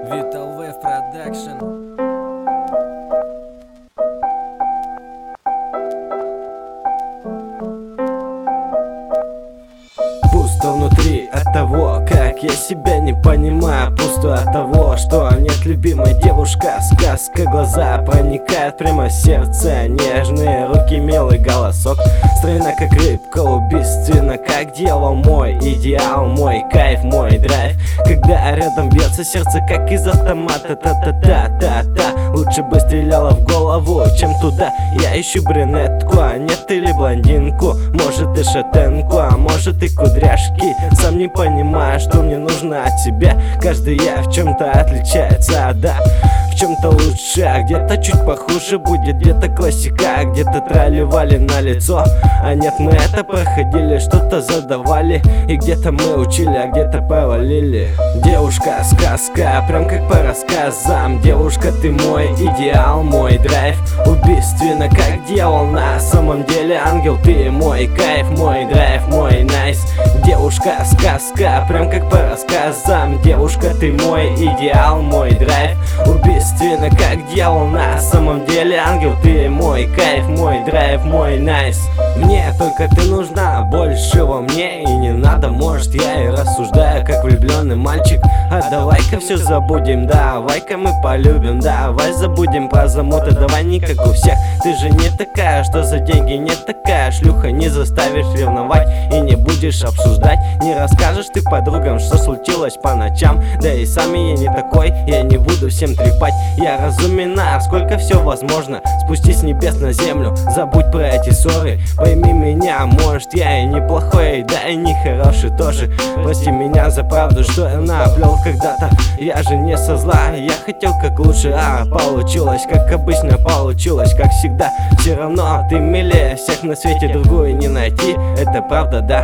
Vital Wave Production. Пусто внутри от того, как я себя не понимаю. Пусто от того, что нет любимой девушка. Сказка, глаза проникают прямо в сердце. Нежные руки, милый голосок. Стройна как рыбка, убийственно как дьявол. Мой идеал, мой кайф, мой драйв. Когда рядом бьется сердце, как из автомата. Та-та-та-та-та. Лучше бы стреляла в голову, чем туда. Я ищу брюнетку, а нет или блондинку. Может и шатенку, а может и кудряшки. Сам не понимаю, что мне нужно от тебя. Каждый я в чем-то отличается, да. В чем-то лучше, а где-то чуть похуже будет. Где-то классика, а где-то трали-вали на лицо. А нет, мы это проходили, что-то задавали. И где-то мы учили, а где-то провалили. Девушка, сказка, прям как по рассказам. Девушка, ты мой идеал, мой драйв. Убийственно как дьявол, на самом деле ангел. Ты мой кайф, мой драйв, мой найс. Девушка, сказка, прям как по рассказам. Девушка, ты мой идеал, мой драйв. Убийственно как дьявол, на самом деле ангел. Ты мой кайф, мой драйв, мой найс. Мне только ты нужна, большего мне и не надо. Может, я и рассуждаю как влюбленный мальчик. А давай-ка все забудем, давай-ка мы полюбим. Давай забудем про замуты, давай не как у всех. Ты же не такая, что за деньги не такая шлюха. Не заставишь ревновать и не будешь обсуждать. Не расскажешь ты подругам, что случилось по ночам. Да и сами я не такой, я не буду всем трепать. Я разумена, сколько все возможно. Спустись с небес на землю, забудь про эти ссоры. Пойми меня, может я и неплохой, да и не хороший тоже. Прости меня за правду, что я наплел когда-то. Я же не со зла, я хотел как лучше, а получилось как обычно, получилось как всегда. Все равно ты милее всех на свете, другую не найти, это правда, да.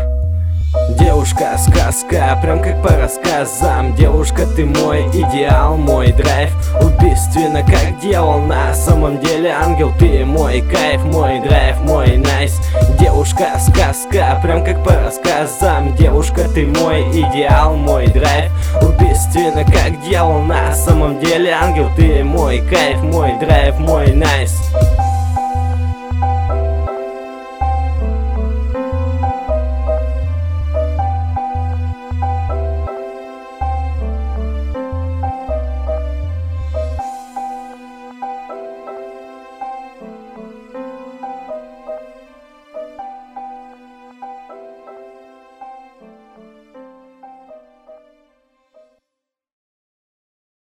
Девушка, сказка, прям как по рассказам. Девушка, ты мой идеал, мой драйв. Убийственно как дьявол, на самом деле ангел. Ты мой кайф, мой драйв, мой найс. Девушка, сказка, прям как по рассказам. Девушка, ты мой идеал, мой драйв. Убийственно как дьявол, на самом деле ангел. Ты мой кайф, мой драйв, мой найс.